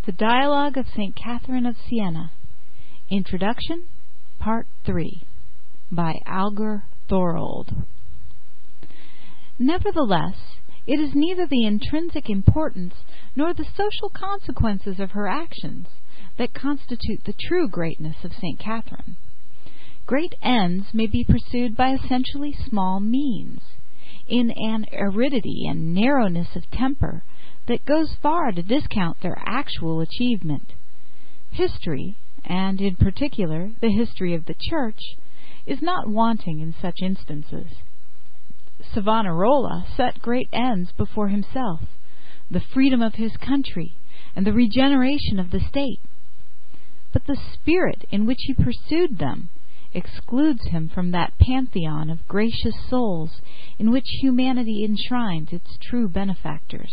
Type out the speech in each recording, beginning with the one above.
The Dialogue of St. Catherine of Siena. Introduction, Part 3, by Alger Thorold. Nevertheless, it is neither the intrinsic importance nor the social consequences of her actions that constitute the true greatness of St. Catherine. Great ends may be pursued by essentially small means, in an aridity and narrowness of temper that goes far to discount their actual achievement. History, and in particular the history of the Church, is not wanting in such instances. Savonarola set great ends before himself, the freedom of his country and the regeneration of the state. But the spirit in which he pursued them excludes him from that pantheon of gracious souls in which humanity enshrines its true benefactors.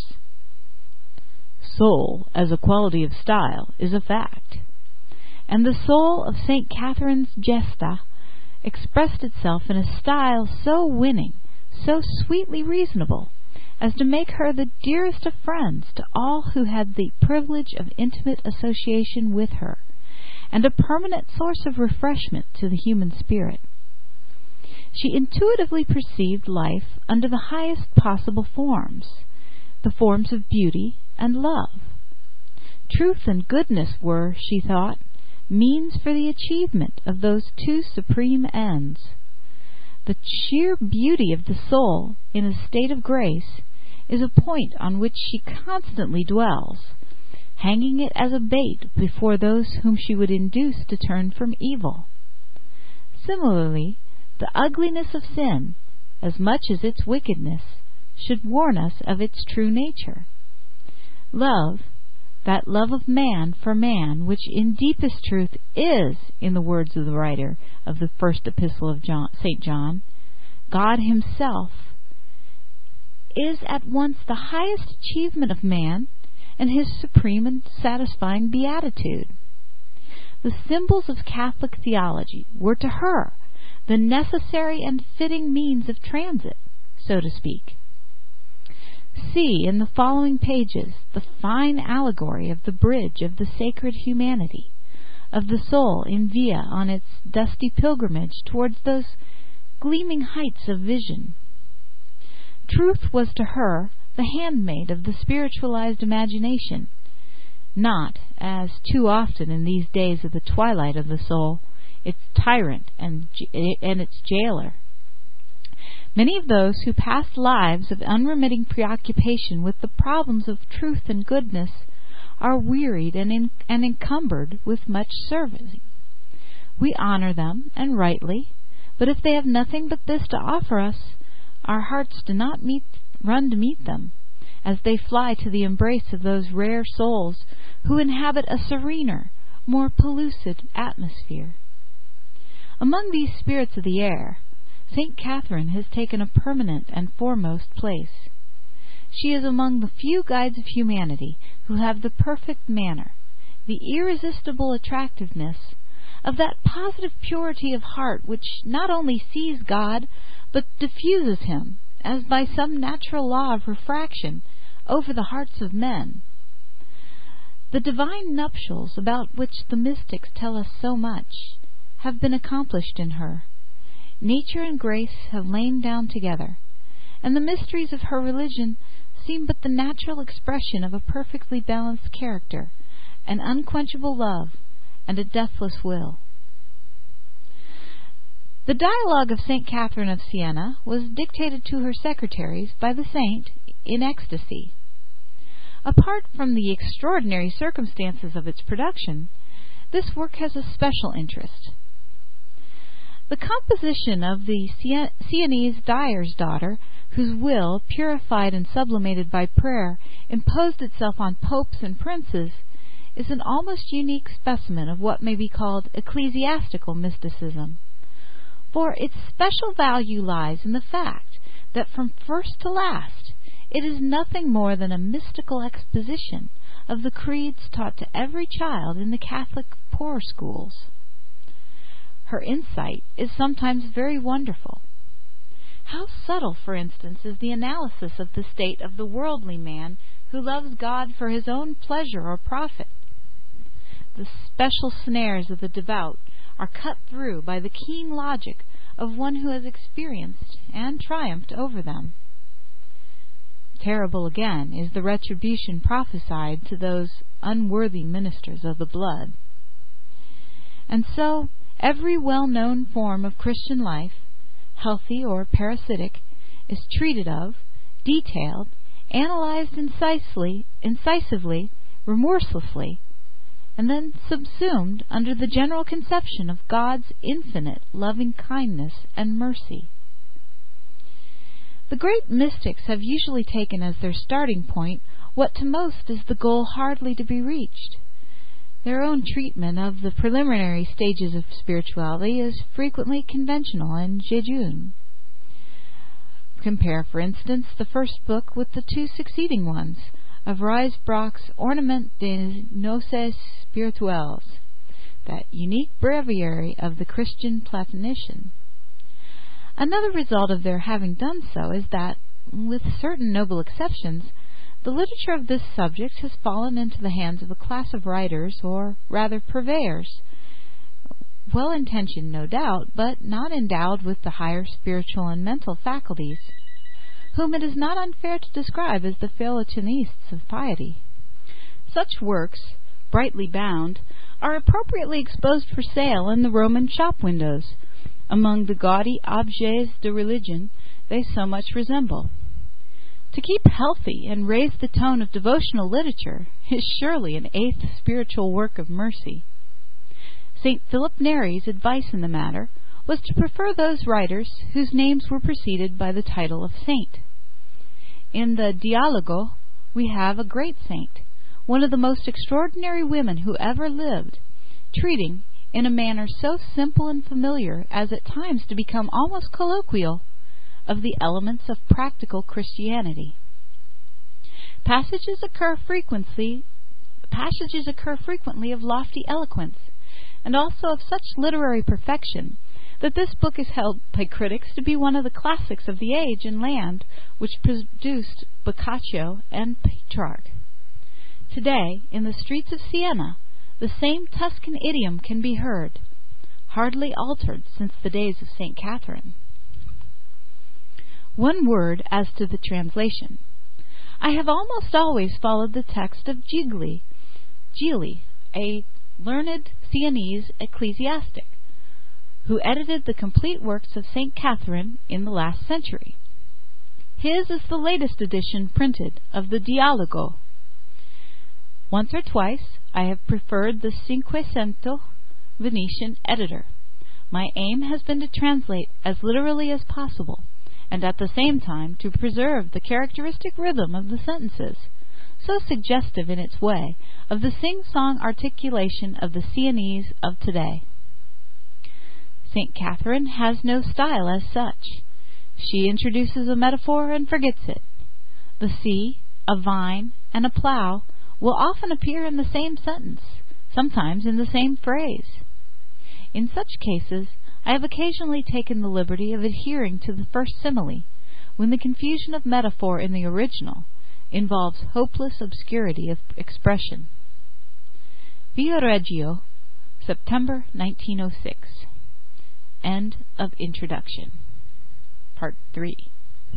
Soul, as a quality of style, is a fact, and the soul of St. Catherine's Gesta expressed itself in a style so winning, so sweetly reasonable, as to make her the dearest of friends to all who had the privilege of intimate association with her, and a permanent source of refreshment to the human spirit. She intuitively perceived life under the highest possible forms, the forms of beauty and love. Truth and goodness were, she thought, means for the achievement of those two supreme ends. The sheer beauty of the soul in a state of grace is a point on which she constantly dwells, hanging it as a bait before those whom she would induce to turn from evil. Similarly, the ugliness of sin, as much as its wickedness, should warn us of its true nature. Love, that love of man for man, which in deepest truth is, in the words of the writer of the first epistle of St. John, God himself, is at once the highest achievement of man and his supreme and satisfying beatitude. The symbols of Catholic theology were to her the necessary and fitting means of transit, so to speak. See in the following pages the fine allegory of the bridge of the sacred humanity, of the soul in via on its dusty pilgrimage towards those gleaming heights of vision. Truth was to her the handmaid of the spiritualized imagination, not, as too often in these days of the twilight of the soul, its tyrant and its jailer. Many of those who pass lives of unremitting preoccupation with the problems of truth and goodness are wearied and encumbered with much serving. We honor them, and rightly, but if they have nothing but this to offer us, our hearts do not run to meet them, as they fly to the embrace of those rare souls who inhabit a serener, more pellucid atmosphere. Among these spirits of the air, St. Catherine has taken a permanent and foremost place. She is among the few guides of humanity who have the perfect manner, the irresistible attractiveness, of that positive purity of heart which not only sees God, but diffuses him, as by some natural law of refraction, over the hearts of men. The divine nuptials, about which the mystics tell us so much, have been accomplished in her. Nature and grace have lain down together, and the mysteries of her religion seem but the natural expression of a perfectly balanced character, an unquenchable love, and a deathless will. The Dialogue of St. Catherine of Siena was dictated to her secretaries by the saint in ecstasy. Apart from the extraordinary circumstances of its production, this work has a special interest. The composition of the Sienese dyer's daughter, whose will, purified and sublimated by prayer, imposed itself on popes and princes, is an almost unique specimen of what may be called ecclesiastical mysticism. For its special value lies in the fact that from first to last it is nothing more than a mystical exposition of the creeds taught to every child in the Catholic poor schools. Her insight is sometimes very wonderful. How subtle, for instance, is the analysis of the state of the worldly man who loves God for his own pleasure or profit, the special snares of the devout are cut through by the keen logic of one who has experienced and triumphed over them. Terrible again is the retribution prophesied to those unworthy ministers of the blood. And so every well-known form of Christian life, healthy or parasitic, is treated of, detailed, analyzed incisively, remorselessly, and then subsumed under the general conception of God's infinite loving kindness and mercy. The great mystics have usually taken as their starting point what to most is the goal hardly to be reached. Their own treatment of the preliminary stages of spirituality is frequently conventional and jejune. Compare, for instance, the first book with the two succeeding ones of Ruysbrock's Ornement des Noces Spirituelles, that unique breviary of the Christian Platonician. Another result of their having done so is that, with certain noble exceptions, the literature of this subject has fallen into the hands of a class of writers, or rather purveyors, well-intentioned no doubt, but not endowed with the higher spiritual and mental faculties, whom it is not unfair to describe as the Philotianists of piety. Such works, brightly bound, are appropriately exposed for sale in the Roman shop windows, among the gaudy objets de religion they so much resemble. To keep healthy and raise the tone of devotional literature is surely an eighth spiritual work of mercy. St. Philip Neri's advice in the matter was to prefer those writers whose names were preceded by the title of saint. In the Dialogo we have a great saint, one of the most extraordinary women who ever lived, treating, in a manner so simple and familiar as at times to become almost colloquial, of the elements of practical Christianity. Passages occur frequently of lofty eloquence, and also of such literary perfection, that this book is held by critics to be one of the classics of the age and land which produced Boccaccio and Petrarch. Today, in the streets of Siena, the same Tuscan idiom can be heard, hardly altered since the days of St. Catherine. One word as to the translation. I have almost always followed the text of Gigli, a learned Sienese ecclesiastic, who edited the complete works of St. Catherine in the last century. His is the latest edition printed of the Dialogo. Once or twice I have preferred the Cinquecento Venetian editor. My aim has been to translate as literally as possible, and at the same time to preserve the characteristic rhythm of the sentences, so suggestive in its way of the sing-song articulation of the Sienese of today. St. Catherine has no style as such. She introduces a metaphor and forgets it. The sea, a vine, and a plough will often appear in the same sentence, sometimes in the same phrase. In such cases, I have occasionally taken the liberty of adhering to the first simile, when the confusion of metaphor in the original involves hopeless obscurity of expression. Via Reggio, September 1906. End of introduction. Part 3.